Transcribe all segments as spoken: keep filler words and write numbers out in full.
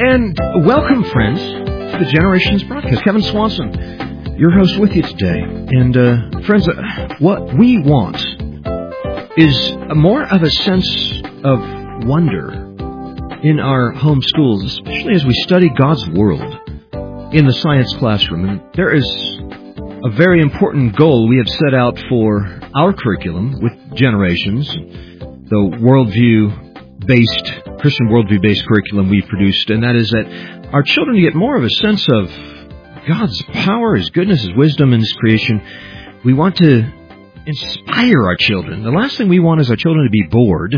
And welcome, friends, to the Generations broadcast. Kevin Swanson, your host with you today. And, uh, friends, uh, what we want is more of a sense of wonder in our home schools, especially as we study God's world in the science classroom. And there is a very important goal we have set out for our curriculum with Generations, the worldview-based, Christian worldview-based curriculum we've produced, and that is that our children get more of a sense of God's power, His goodness, His wisdom, and His creation. We want to inspire our children. The last thing we want is our children to be bored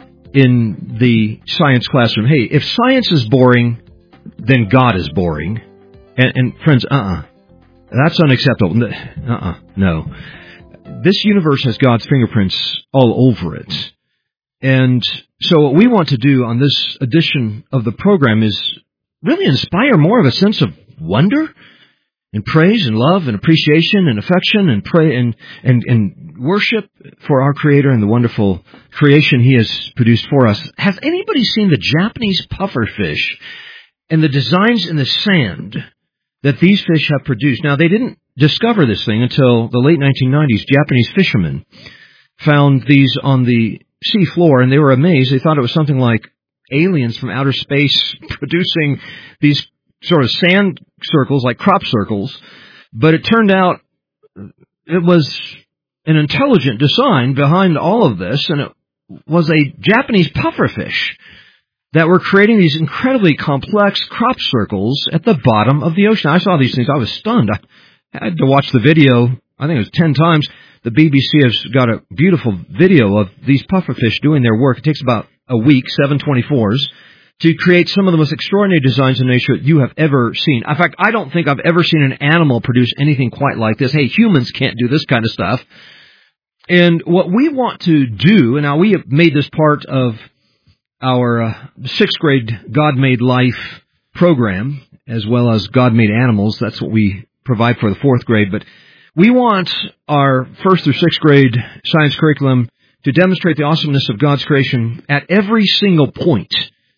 in the science classroom. Hey, if science is boring, then God is boring. And, and friends, uh-uh. That's unacceptable. Uh-uh. No. This universe has God's fingerprints all over it. And so what we want to do on this edition of the program is really inspire more of a sense of wonder and praise and love and appreciation and affection and pray and, and, and worship for our Creator and the wonderful creation He has produced for us. Has anybody seen the Japanese pufferfish and the designs in the sand that these fish have produced? Now, they didn't discover this thing until the late nineteen nineties. Japanese fishermen found these on the sea floor, and they were amazed. They thought it was something like aliens from outer space producing these sort of sand circles, like crop circles. But it turned out it was an intelligent design behind all of this, and it was a Japanese pufferfish that were creating these incredibly complex crop circles at the bottom of the ocean. I saw these things. I was stunned. I had to watch the video, I think it was ten times. The B B C has got a beautiful video of these pufferfish doing their work. It takes about a week, seven twenty-fours, to create some of the most extraordinary designs in nature that you have ever seen. In fact, I don't think I've ever seen an animal produce anything quite like this. Hey, humans can't do this kind of stuff. And what we want to do, and now we have made this part of our uh, sixth grade God Made Life program, as well as God Made Animals. That's what we provide for the fourth grade. But we want our first through sixth grade science curriculum to demonstrate the awesomeness of God's creation at every single point.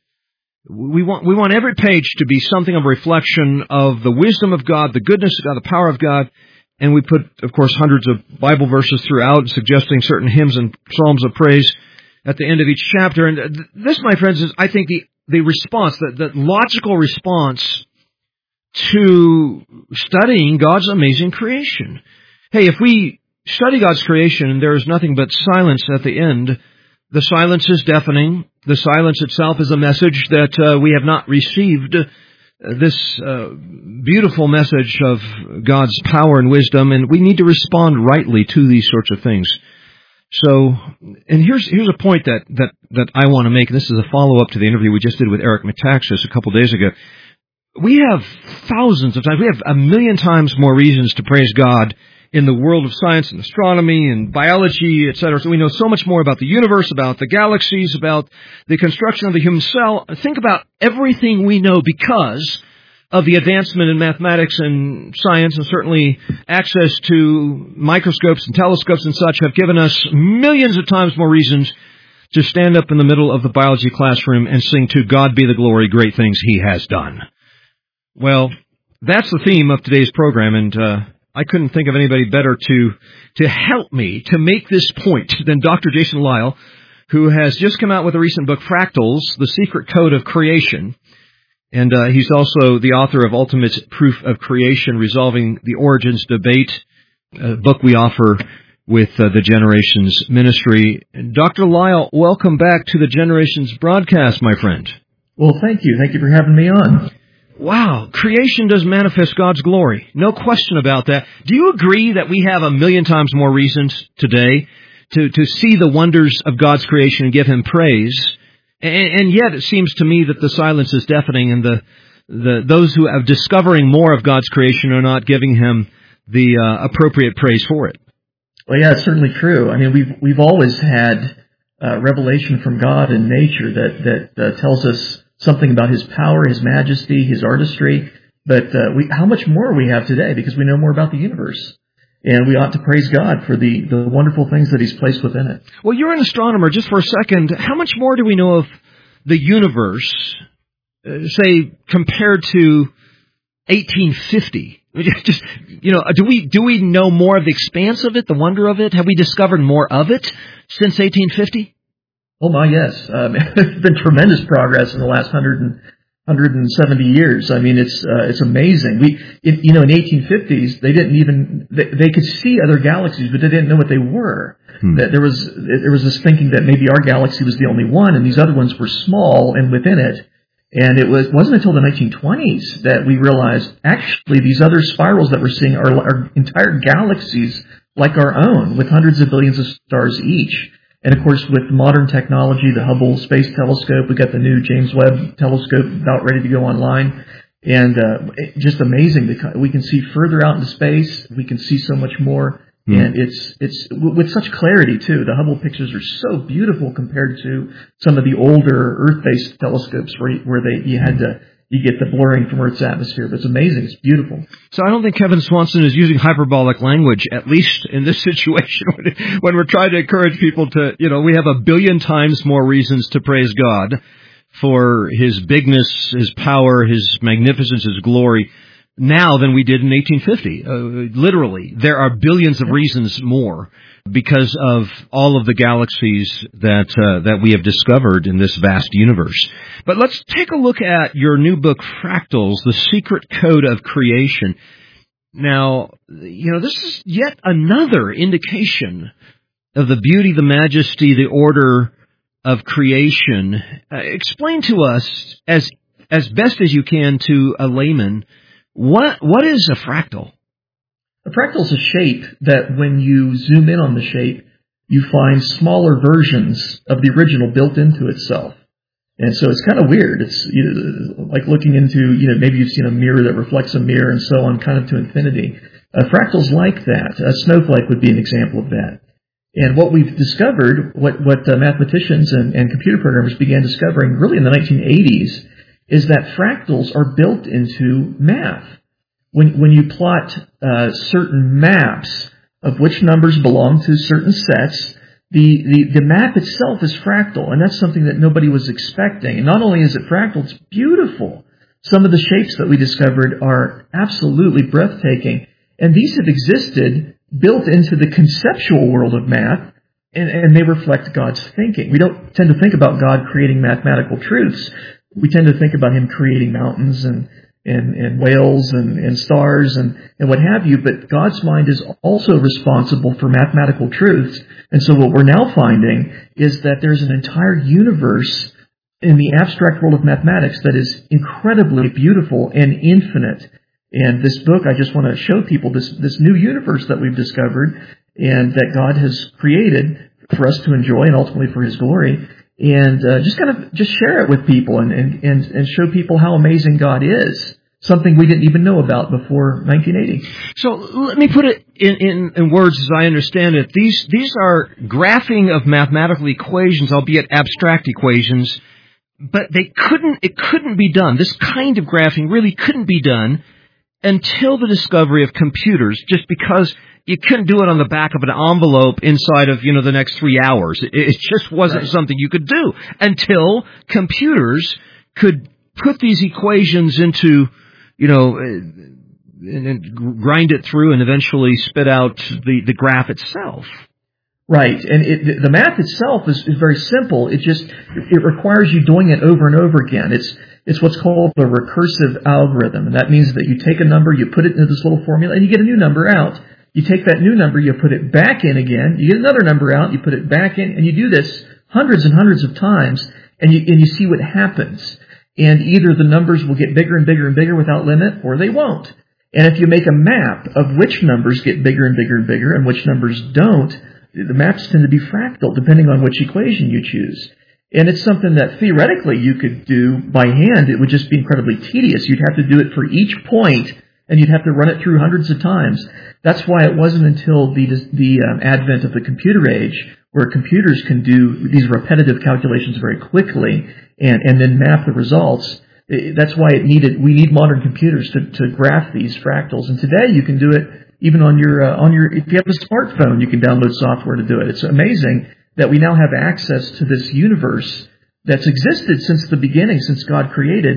We want we want every page to be something of a reflection of the wisdom of God, the goodness of God, the power of God. And we put, of course, hundreds of Bible verses throughout, suggesting certain hymns and psalms of praise at the end of each chapter. And this, my friends, is, I think, the, the response, the, the logical response to studying God's amazing creation. Hey, if we study God's creation and there is nothing but silence at the end, the silence is deafening. The silence itself is a message that uh, we have not received uh, this uh, beautiful message of God's power and wisdom, and we need to respond rightly to these sorts of things. So, and here's here's a point that, that, that I want to make. This is a follow-up to the interview we just did with Eric Metaxas a couple days ago. We have thousands of times, we have a million times more reasons to praise God in the world of science and astronomy and biology, et cetera. So we know so much more about the universe, about the galaxies, about the construction of the human cell. Think about everything we know because of the advancement in mathematics and science, and certainly access to microscopes and telescopes and such have given us millions of times more reasons to stand up in the middle of the biology classroom and sing "To God be the glory, great things He has done." Well, that's the theme of today's program, and uh, I couldn't think of anybody better to to help me to make this point than Doctor Jason Lisle, who has just come out with a recent book, Fractals, The Secret Code of Creation. And uh, he's also the author of Ultimate Proof of Creation, Resolving the Origins Debate, a book we offer with uh, the Generations Ministry. Doctor Lisle, welcome back to the Generations broadcast, my friend. Well, thank you. Thank you for having me on. Wow, creation does manifest God's glory. No question about that. Do you agree that we have a million times more reasons today to, to see the wonders of God's creation and give Him praise? And, and yet it seems to me that the silence is deafening, and the, the those who are discovering more of God's creation are not giving Him the uh, appropriate praise for it. Well, yeah, it's certainly true. I mean, we've we've always had uh, revelation from God in nature that that uh, tells us something about His power, His majesty, His artistry. But uh, we, how much more we have today because we know more about the universe. And we ought to praise God for the, the wonderful things that He's placed within it. Well, you're an astronomer. Just for a second, how much more do we know of the universe uh, say, compared to eighteen fifty? Just, you know, do we do we know more of the expanse of it, the wonder of it? Have we discovered more of it since eighteen fifty? Oh my, yes. Um, there's been tremendous progress in the last hundred and hundred and seventy years. I mean, it's uh, it's amazing. We, it, you know, in the eighteen fifties, they didn't even they, they could see other galaxies, but they didn't know what they were. Hmm. That there was there was this thinking that maybe our galaxy was the only one, and these other ones were small and within it. And it was wasn't until the nineteen twenties that we realized actually these other spirals that we're seeing are, are entire galaxies like our own, with hundreds of billions of stars each. And of course, with modern technology, the Hubble Space Telescope, we got the new James Webb Telescope about ready to go online, and uh, just amazing. We can see further out into space. We can see so much more, mm. and it's it's with such clarity too. The Hubble pictures are so beautiful compared to some of the older Earth-based telescopes where where they you had to. You get the blurring from Earth's atmosphere, but it's amazing. It's beautiful. So I don't think Kevin Swanson is using hyperbolic language, at least in this situation, when we're trying to encourage people to, you know, we have a billion times more reasons to praise God for His bigness, His power, His magnificence, His glory now than we did in eighteen fifty. Uh, literally, there are billions of reasons more because of all of the galaxies that uh, that we have discovered in this vast universe. But let's take a look at your new book, Fractals, The Secret Code of Creation. Now, you know, this is yet another indication of the beauty, the majesty, the order of creation. Uh, explain to us, as as best as you can to a layman, what what is a fractal? A fractal is a shape that when you zoom in on the shape, you find smaller versions of the original built into itself. And so it's kind of weird. It's you know, like looking into, you know, maybe you've seen a mirror that reflects a mirror and so on, kind of to infinity. A fractal's like that. A snowflake would be an example of that. And what we've discovered, what, what uh, mathematicians and, and computer programmers began discovering really in the nineteen eighties, is that fractals are built into math. When when you plot uh, certain maps of which numbers belong to certain sets, the, the, the map itself is fractal, and that's something that nobody was expecting. And not only is it fractal, it's beautiful. Some of the shapes that we discovered are absolutely breathtaking, and these have existed built into the conceptual world of math, and, and they reflect God's thinking. We don't tend to think about God creating mathematical truths. We tend to think about Him creating mountains and And, and whales and, and stars and, and what have you, but God's mind is also responsible for mathematical truths. And so what we're now finding is that there's an entire universe in the abstract world of mathematics that is incredibly beautiful and infinite. And this book, I just want to show people this, this new universe that we've discovered and that God has created for us to enjoy and ultimately for His glory. And uh, just kind of just share it with people and, and, and, and show people how amazing God is. Something we didn't even know about before nineteen eighty. So let me put it in, in, in words as I understand it. These these are graphing of mathematical equations, albeit abstract equations, but they couldn't it couldn't be done. This kind of graphing really couldn't be done until the discovery of computers, just because you couldn't do it on the back of an envelope inside of, you know, the next three hours. It, it just wasn't right. something you could do until computers could put these equations into, you know, and, and grind it through and eventually spit out the, the graph itself. Right. And it, the math itself is, is very simple. It just, it requires you doing it over and over again. It's, it's what's called a recursive algorithm. And that means that you take a number, you put it into this little formula, and you get a new number out. You take that new number, you put it back in again, you get another number out, you put it back in, and you do this hundreds and hundreds of times, and you, and you see what happens. And either the numbers will get bigger and bigger and bigger without limit, or they won't. And if you make a map of which numbers get bigger and bigger and bigger and which numbers don't, the maps tend to be fractal depending on which equation you choose. And it's something that theoretically you could do by hand. It would just be incredibly tedious. You'd have to do it for each point, and you'd have to run it through hundreds of times. That's why it wasn't until the the um, advent of the computer age, where computers can do these repetitive calculations very quickly and, and then map the results. That's why it needed. We need modern computers to, to graph these fractals. And today you can do it even on your uh, on your. If you have a smartphone, you can download software to do it. It's amazing that we now have access to this universe that's existed since the beginning, since God created,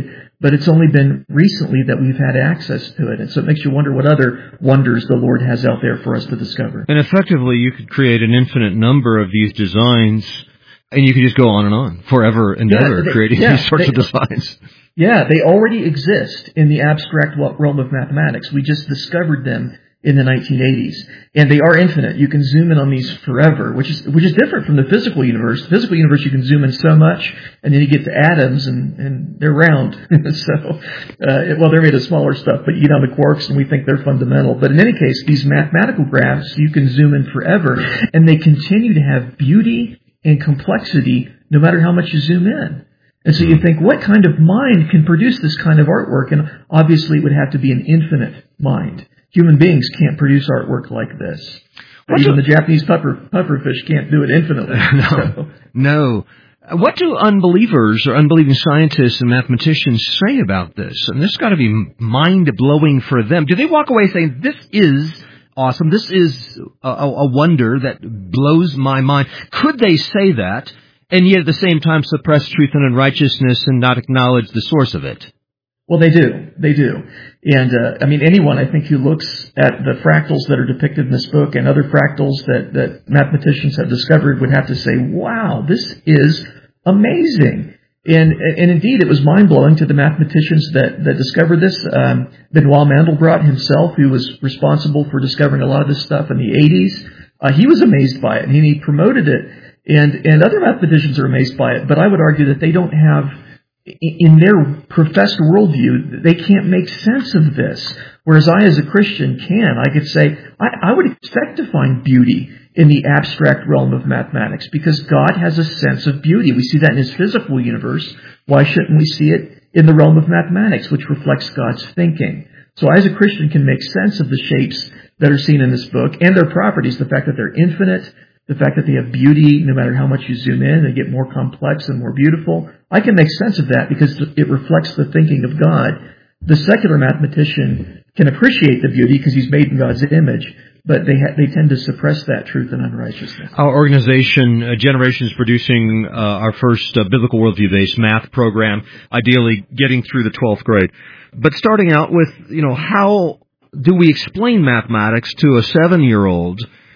but it's only been recently that we've had access to it. And so it makes you wonder what other wonders the Lord has out there for us to discover. And effectively, you could create an infinite number of these designs, and you could just go on and on forever and Yeah, ever they- creating yeah, these sorts they- of designs. Yeah, they already exist in the abstract realm of mathematics. We just discovered them in the nineteen eighties. And they are infinite. You can zoom in on these forever, which is which is different from the physical universe. The physical universe, you can zoom in so much, and then you get to atoms, and, and they're round. so, uh, well, they're made of smaller stuff, but you get on the quarks, and we think they're fundamental. But in any case, these mathematical graphs, you can zoom in forever, and they continue to have beauty and complexity no matter how much you zoom in. And so you think, what kind of mind can produce this kind of artwork? And obviously it would have to be an infinite mind. Human beings can't produce artwork like this. Or even the Japanese puffer, pufferfish can't do it infinitely. No, So, no. What do unbelievers or unbelieving scientists and mathematicians say about this? And this has got to be mind-blowing for them. Do they walk away saying, this is awesome, this is a, a wonder that blows my mind? Could they say that, and yet at the same time suppress truth and unrighteousness and not acknowledge the source of it? well, they do. They do. And, uh, I mean, anyone, I think, who looks at the fractals that are depicted in this book and other fractals that, that mathematicians have discovered would have to say, wow, this is amazing. And, and indeed, it was mind-blowing to the mathematicians that, that discovered this. Um, Benoit Mandelbrot himself, who was responsible for discovering a lot of this stuff in the eighties, uh, he was amazed by it, and he promoted it. And, and other mathematicians are amazed by it, but I would argue that they don't have, in their professed worldview, they can't make sense of this. Whereas I, as a Christian, can. I could say, I, I would expect to find beauty in the abstract realm of mathematics because God has a sense of beauty. We see that in His physical universe. Why shouldn't we see it in the realm of mathematics, which reflects God's thinking? So I, as a Christian, can make sense of the shapes that are seen in this book and their properties, the fact that they're infinite, the fact that they have beauty, no matter how much you zoom in, they get more complex and more beautiful. I can make sense of that because it reflects the thinking of God. The secular mathematician can appreciate the beauty because he's made in God's image, but they ha- they tend to suppress that truth and unrighteousness. Our organization, uh, Generations, is producing uh, our first uh, biblical worldview-based math program, ideally getting through the twelfth grade. But starting out with, you know, how do we explain mathematics to a seven-year-old?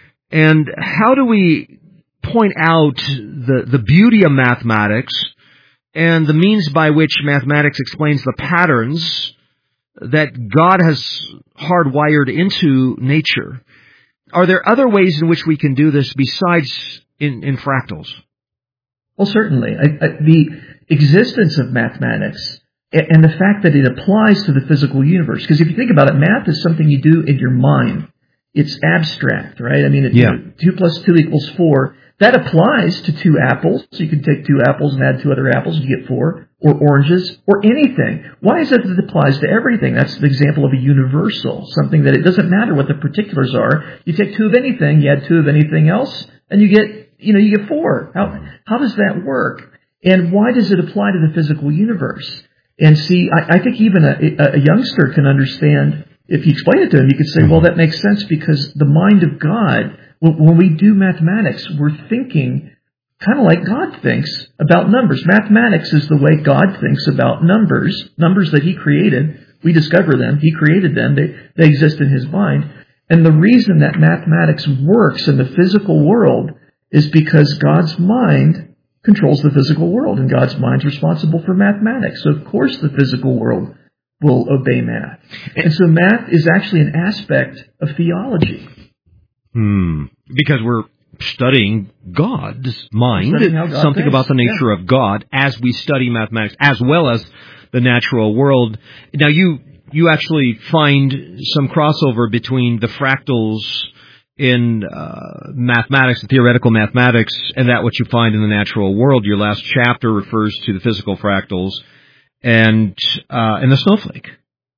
And how do we point out the, the beauty of mathematics and the means by which mathematics explains the patterns that God has hardwired into nature? Are there other ways in which we can do this besides in, in fractals? Well, certainly. I, I, the existence of mathematics and the fact that it applies to the physical universe, because if you think about it, math is something you do in your mind. It's abstract, right? I mean, it, yeah. you know, two plus two equals four. That applies to two apples. So you can take two apples and add two other apples and you get four. Or oranges, or anything. Why is it that it applies to everything? That's the example of a universal, something that it doesn't matter what the particulars are. You take two of anything, you add two of anything else, and you get, you know, you get four. How, how does that work? And why does it apply to the physical universe? And see, I, I think even a, a youngster can understand. If you explain it to him, you could say, well, that makes sense because the mind of God, when we do mathematics, we're thinking kind of like God thinks about numbers. Mathematics is the way God thinks about numbers, numbers that He created. We discover them. He created them. They, they exist in His mind. And the reason that mathematics works in the physical world is because God's mind controls the physical world, and God's mind is responsible for mathematics. So, of course, the physical world will obey math. And so math is actually an aspect of theology. Hmm. Because we're studying God's mind, Studying how God something thinks. about the nature Yeah. of God as we study mathematics, as well as the natural world. Now, you you actually find some crossover between the fractals in uh, mathematics, and theoretical mathematics, and that what you find in the natural world. Your last chapter refers to the physical fractals and uh, and the snowflake.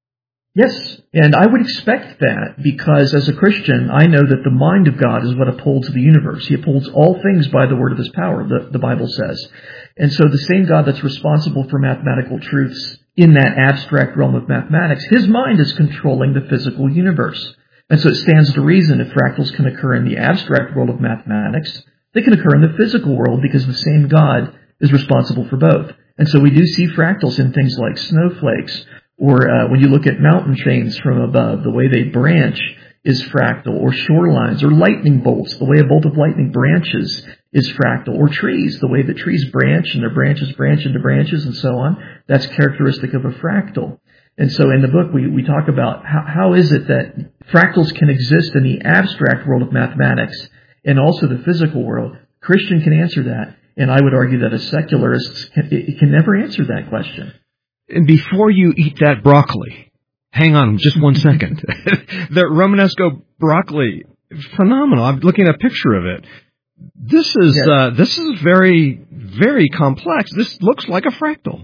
Yes, and I would expect that because as a Christian, I know that the mind of God is what upholds the universe. He upholds all things by the word of His power, the, the Bible says. And so the same God that's responsible for mathematical truths in that abstract realm of mathematics, His mind is controlling the physical universe. And so it stands to reason if fractals can occur in the abstract world of mathematics, they can occur in the physical world because the same God is responsible for both. And so we do see fractals in things like snowflakes, or uh, when you look at mountain chains from above, the way they branch is fractal, or shorelines, or lightning bolts, the way a bolt of lightning branches is fractal, or trees, the way that trees branch and their branches branch into branches and so on. That's characteristic of a fractal. And so in the book, we, we talk about how, how is it that fractals can exist in the abstract world of mathematics and also the physical world. Christian can answer that, and I would argue that a secularist can, it can never answer that question. And before you eat that broccoli, hang on just one second. The Romanesco broccoli, phenomenal. I'm looking at a picture of it. This is yes. uh, this is very, very complex. This looks like a fractal.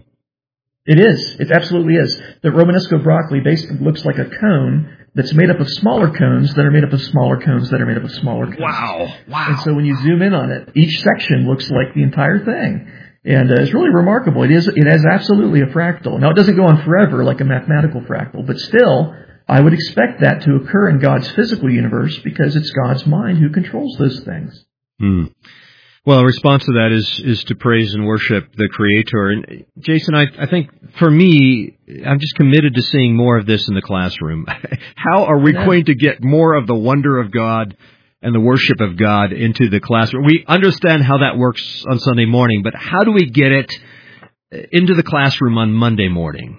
It is. It absolutely is. The Romanesco broccoli basically looks like a cone that's made up of smaller cones that are made up of smaller cones that are made up of smaller cones. Wow. Wow. And so when you zoom in on it, each section looks like the entire thing. And uh, it's really remarkable. It is. It has absolutely a fractal. Now, it doesn't go on forever like a mathematical fractal, but still, I would expect that to occur in God's physical universe because it's God's mind who controls those things. Hmm. Well, a response to that is is to praise and worship the Creator. And Jason, I, I think for me, I'm just committed to seeing more of this in the classroom. How are we yeah. going to get more of the wonder of God and the worship of God into the classroom? We understand how that works on Sunday morning, but how do we get it into the classroom on Monday morning?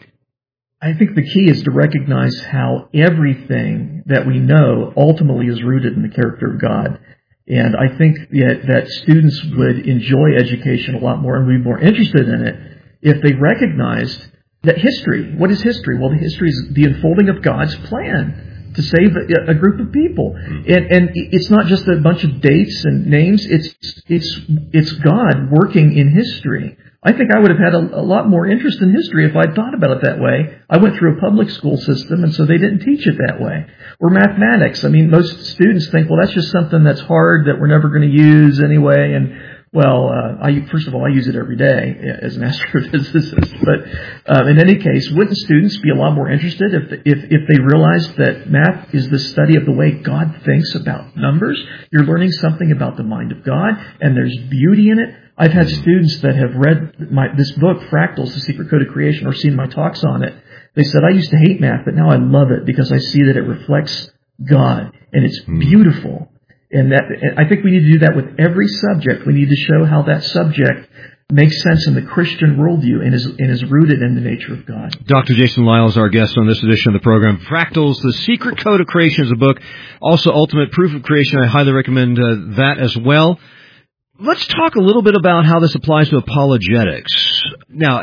I think the key is to recognize how everything that we know ultimately is rooted in the character of God. And I think that, that students would enjoy education a lot more and be more interested in it if they recognized that history, what is history? Well, the history is the unfolding of God's plan to save a, a group of people. And, and it's not just a bunch of dates and names. It's, it's, it's God working in history. I think I would have had a, a lot more interest in history if I'd thought about it that way. I went through a public school system, and so they didn't teach it that way. Or mathematics. I mean, most students think, well, that's just something that's hard that we're never going to use anyway. And, well, uh, I, first of all, I use it every day as an astrophysicist. But um, in any case, wouldn't students be a lot more interested if, if, if they realized that math is the study of the way God thinks about numbers? You're learning something about the mind of God, and there's beauty in it. I've had students that have read my, this book, Fractals, The Secret Code of Creation, or seen my talks on it. They said, I used to hate math, but now I love it because I see that it reflects God, and it's beautiful. And that and I think we need to do that with every subject. We need to show how that subject makes sense in the Christian worldview and is, and is rooted in the nature of God. Doctor Jason Lisle is our guest on this edition of the program. Fractals, The Secret Code of Creation is a book. Also, Ultimate Proof of Creation. I highly recommend uh, that as well. Let's talk a little bit about how this applies to apologetics. Now,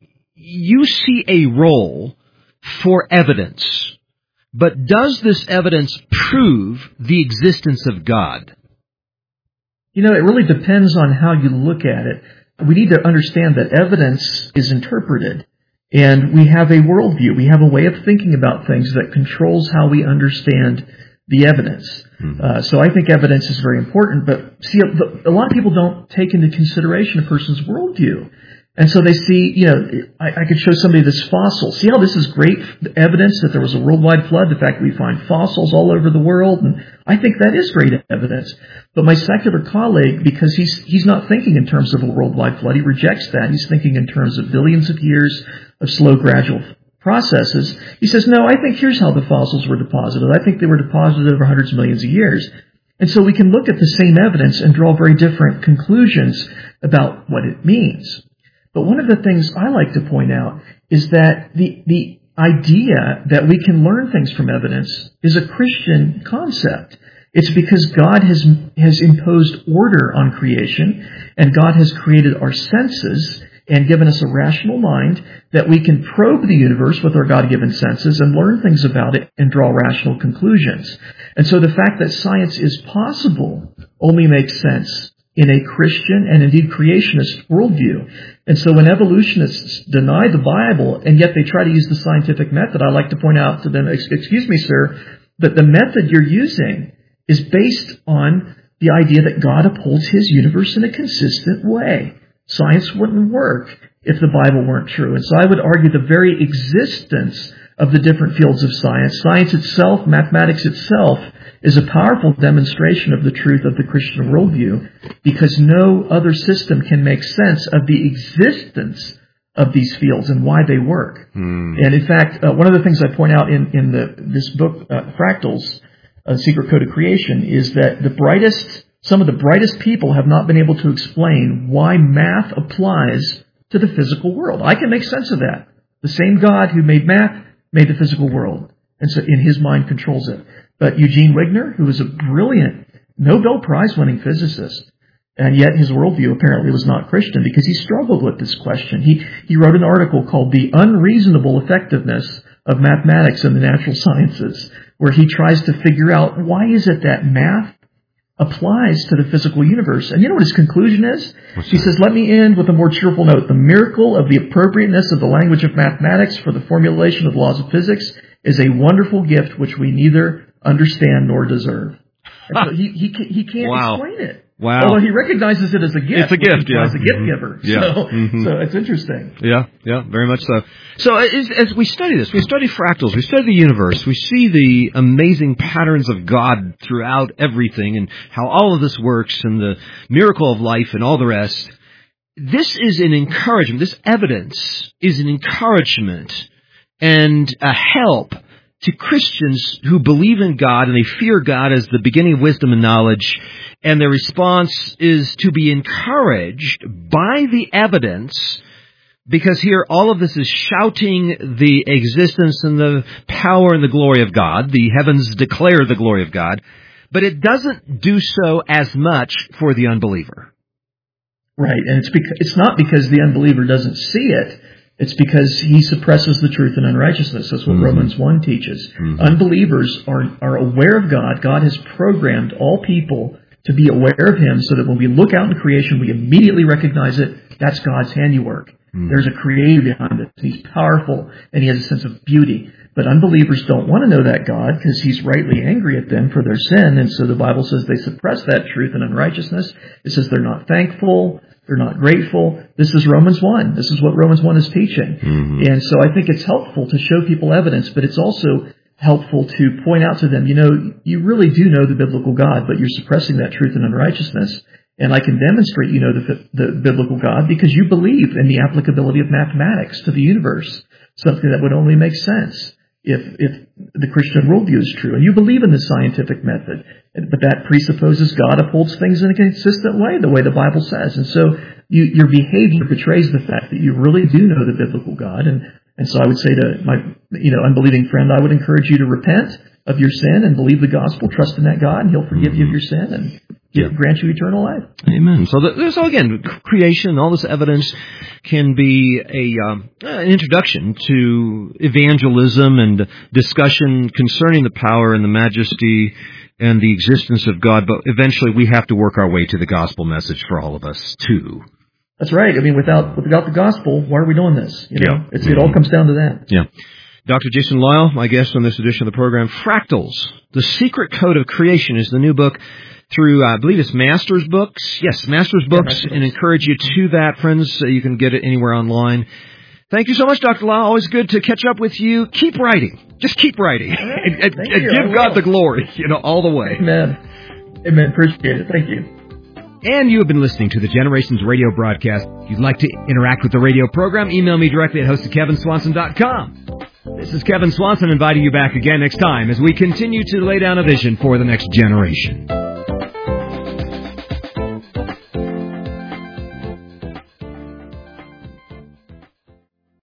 you see a role for evidence, but does this evidence prove the existence of God? You know, it really depends on how you look at it. We need to understand that evidence is interpreted, and we have a worldview. We have a way of thinking about things that controls how we understand the evidence. Mm-hmm. Uh, so I think evidence is very important, but see, a, a lot of people don't take into consideration a person's worldview. And so they see, you know, I, I could show somebody this fossil. See how this is great evidence that there was a worldwide flood? The fact that we find fossils all over the world, and I think that is great evidence. But my secular colleague, because he's he's not thinking in terms of a worldwide flood, he rejects that. He's thinking in terms of billions of years of slow, gradual processes. He says, no, I think here's how the fossils were deposited. I think they were deposited over hundreds of millions of years. And so we can look at the same evidence and draw very different conclusions about what it means. But one of the things I like to point out is that the, the idea that we can learn things from evidence is a Christian concept. It's because God has, has imposed order on creation, and God has created our senses and given us a rational mind that we can probe the universe with our God-given senses and learn things about it and draw rational conclusions. And so the fact that science is possible only makes sense in a Christian and indeed creationist worldview. And so when evolutionists deny the Bible and yet they try to use the scientific method, I like to point out to them, excuse me, sir, that the method you're using is based on the idea that God upholds His universe in a consistent way. Science wouldn't work if the Bible weren't true. And so I would argue the very existence of the different fields of science, science itself, mathematics itself, is a powerful demonstration of the truth of the Christian worldview, because no other system can make sense of the existence of these fields and why they work. Hmm. And in fact, uh, one of the things I point out in, in the, this book, uh, Fractals, uh, Secret Code of Creation, is that the brightest, some of the brightest people have not been able to explain why math applies to the physical world. I can make sense of that. The same God who made math made the physical world, and so in his mind controls it. But Eugene Wigner, who was a brilliant Nobel Prize-winning physicist, and yet his worldview apparently was not Christian because he struggled with this question. He he wrote an article called The Unreasonable Effectiveness of Mathematics in the Natural Sciences, where he tries to figure out why is it that math applies to the physical universe. And you know what his conclusion is? What's he that? says, let me end with a more cheerful note. The miracle of the appropriateness of the language of mathematics for the formulation of laws of physics is a wonderful gift which we neither understand nor deserve. And so he, he, he can't Wow. explain it. Wow. Although he recognizes it as a gift. It's a gift, He's yeah. a gift Mhm. giver. Yeah. So, Mhm. so it's interesting. Yeah, yeah, very much so. So as, as we study this, we study fractals, we study the universe, we see the amazing patterns of God throughout everything and how all of this works and the miracle of life and all the rest. This is an encouragement. This evidence is an encouragement and a help to Christians who believe in God and they fear God as the beginning of wisdom and knowledge. And their response is to be encouraged by the evidence, because here all of this is shouting the existence and the power and the glory of God. The heavens declare the glory of God, but it doesn't do so as much for the unbeliever. Right, and it's because, it's not because the unbeliever doesn't see it. It's because he suppresses the truth in unrighteousness. That's what Mm-hmm. Romans one teaches. Mm-hmm. Unbelievers are, are aware of God. God has programmed all people to be aware of him so that when we look out in creation, we immediately recognize it. That's God's handiwork. Mm-hmm. There's a creator behind it. He's powerful, and he has a sense of beauty. But unbelievers don't want to know that God because he's rightly angry at them for their sin. And so the Bible says they suppress that truth in unrighteousness. It says they're not thankful. They're not grateful. This is Romans one. This is what Romans one is teaching. Mm-hmm. And so I think it's helpful to show people evidence, but it's also helpful to point out to them, you know, you really do know the biblical God, but you're suppressing that truth in unrighteousness. And I can demonstrate you know the, the biblical God because you believe in the applicability of mathematics to the universe, something that would only make sense if if the Christian worldview is true. And you believe in the scientific method, but that presupposes God upholds things in a consistent way, the way the Bible says. And so you, your behavior betrays the fact that you really do know the biblical God. And, and so I would say to my you know unbelieving friend, I would encourage you to repent of your sin and believe the gospel, trust in that God, and he'll forgive you of your sin and yeah. grant you eternal life. Amen. So, the, so again, creation, all this evidence can be a um, an introduction to evangelism and discussion concerning the power and the majesty and the existence of God. But eventually, we have to work our way to the gospel message for all of us too. That's right. I mean, without without the gospel, why are we doing this? You know, yeah. it's, it all comes down to that. Yeah. Doctor Jason Lisle, my guest on this edition of the program. Fractals, The Secret Code of Creation is the new book through, uh, I believe it's Masters Books. Yes, Masters Books, yeah, Masters. And encourage you to that, friends. Uh, you can get it anywhere online. Thank you so much, Doctor Lisle. Always good to catch up with you. Keep writing. Just keep writing. Right. and, and, and you. give God the glory, you know, all the way. Amen. Amen. Appreciate it. Thank you. And you have been listening to the Generations Radio broadcast. If you'd like to interact with the radio program, email me directly at host at kevin swanson dot com. This is Kevin Swanson inviting you back again next time as we continue to lay down a vision for the next generation.